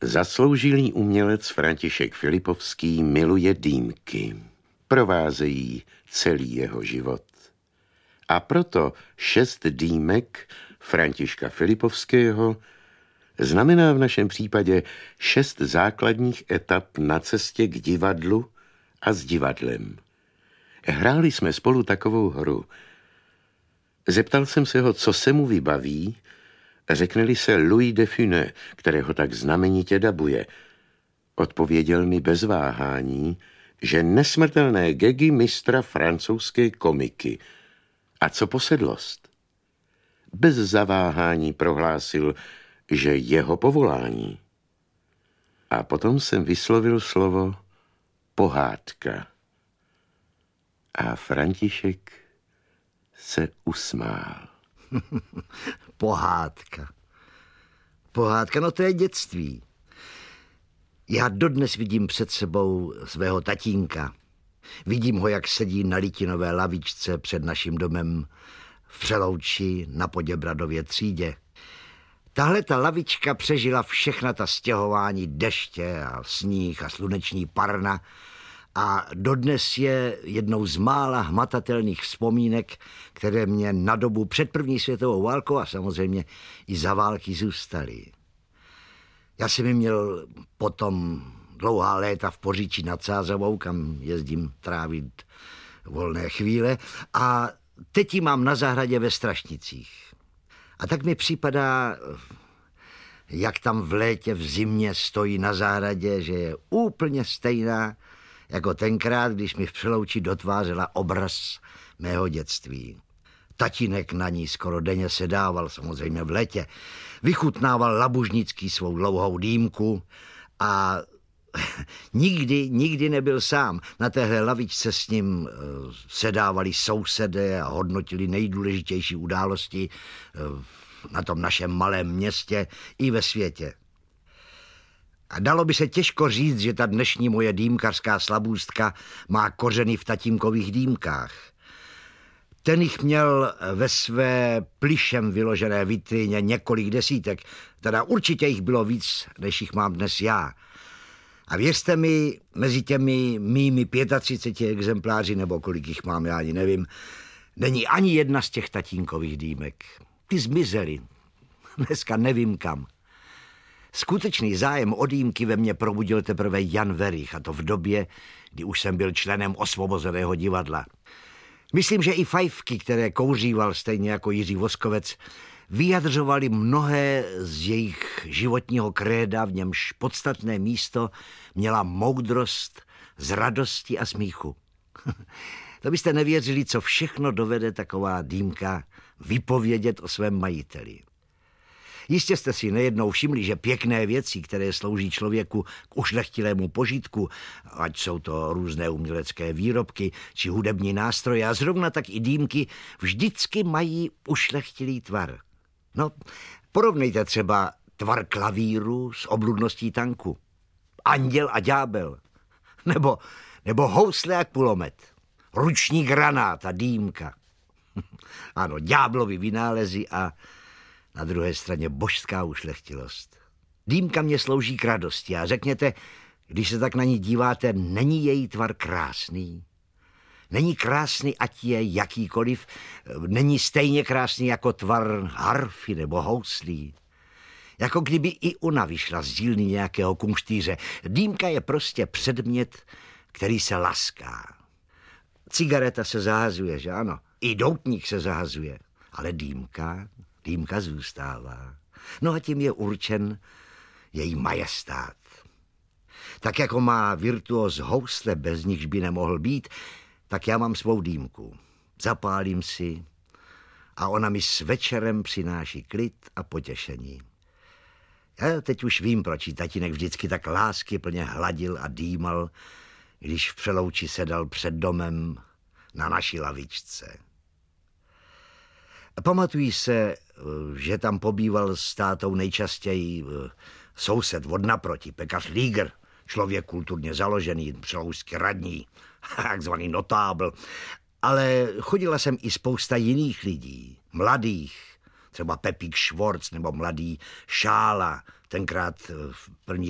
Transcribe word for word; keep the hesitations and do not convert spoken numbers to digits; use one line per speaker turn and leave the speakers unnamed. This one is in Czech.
Zasloužilý umělec František Filipovský miluje dýmky. Provázejí celý jeho život. A proto šest dýmek Františka Filipovského znamená v našem případě šest základních etap na cestě k divadlu a s divadlem. Hráli jsme spolu takovou hru. Zeptal jsem se ho, co se mu vybaví, řekne-li se Louis de Funès, kterého tak znamenitě dabuje. Odpověděl mi bez váhání, že nesmrtelné gegy mistra francouzské komiky. A co posedlost? Bez zaváhání prohlásil, že jeho povolání. A potom jsem vyslovil slovo pohádka. A František se usmál.
Pohádka. Pohádka, no to je dětství. Já dodnes vidím před sebou svého tatínka. Vidím ho, jak sedí na litinové lavičce před naším domem v Přelouči na Poděbradově třídě. Tahle ta lavička přežila všechna ta stěhování deště a sníh a sluneční parna a dodnes je jednou z mála hmatatelných vzpomínek, které mě na dobu před první světovou válkou a samozřejmě i za války zůstaly. Já jsem ji měl potom dlouhá léta v Poříčí nad Sázavou, kam jezdím trávit volné chvíle, a teď ji mám na zahradě ve Strašnicích. A tak mi připadá, jak tam v létě, v zimě stojí na zahradě, že je úplně stejná jako tenkrát, když mi v Přelouči dotvářela obraz mého dětství. Tatínek na ní skoro denně sedával, samozřejmě v létě. Vychutnával labužnický svou dlouhou dýmku a nikdy, nikdy nebyl sám. Na téhle lavičce s ním sedávali sousedé a hodnotili nejdůležitější události na tom našem malém městě i ve světě. A dalo by se těžko říct, že ta dnešní moje dýmkařská slabůstka má kořeny v tatínkových dýmkách. Ten jich měl ve své plyšem vyložené vitríně několik desítek, teda určitě jich bylo víc, než jich mám dnes já. A věřte mi, mezi těmi mými třiceti pěti exempláři, nebo kolik jich mám, já ani nevím, není ani jedna z těch tatínkových dýmek. Ty zmizely. Dneska nevím kam. Skutečný zájem o dýmky ve mně probudil teprve Jan Werich, a to v době, kdy už jsem byl členem Osvobozeného divadla. Myslím, že i fajfky, které kouříval stejně jako Jiří Voskovec, vyjadřovali mnohé z jejich životního kréda, v němž podstatné místo měla moudrost z radosti a smíchu. To byste nevěřili, co všechno dovede taková dýmka vypovědět o svém majiteli. Jistě jste si nejednou všimli, že pěkné věci, které slouží člověku k ušlechtilému požitku, ať jsou to různé umělecké výrobky či hudební nástroje, a zrovna tak i dýmky, vždycky mají ušlechtilý tvar. No, porovnejte třeba tvar klavíru s obludností tanku. Anděl a ďábel. Nebo, nebo housle a kulomet. Ruční granát a dýmka. Ano, ďáblovi vynálezy a na druhé straně božská ušlechtilost. Dýmka mě slouží k radosti a řekněte, když se tak na ní díváte, není její tvar krásný? Není krásný, ať je jakýkoliv, není stejně krásný jako tvar harfy nebo houslí. Jako kdyby i ona vyšla z dílny nějakého kumštýře. Dýmka je prostě předmět, který se laská. Cigareta se zahazuje, že ano? I doutník se zahazuje. Ale dýmka, dýmka zůstává. No a tím je určen její majestát. Tak jako má virtuos housle, bez nichž by nemohl být, tak já mám svou dýmku. Zapálím si a ona mi s večerem přináší klid a potěšení. Já teď už vím, proč jí tatínek vždycky tak láskyplně hladil a dýmal, když v Přelouči sedal před domem na naší lavičce. Pamatuji se, že tam pobýval s tátou nejčastěji soused od naproti, pekař Líger, člověk kulturně založený, přelouský radní, takzvaný notábl. Ale chodila sem i spousta jiných lidí, mladých, třeba Pepík Švorc nebo mladý Šála, tenkrát v první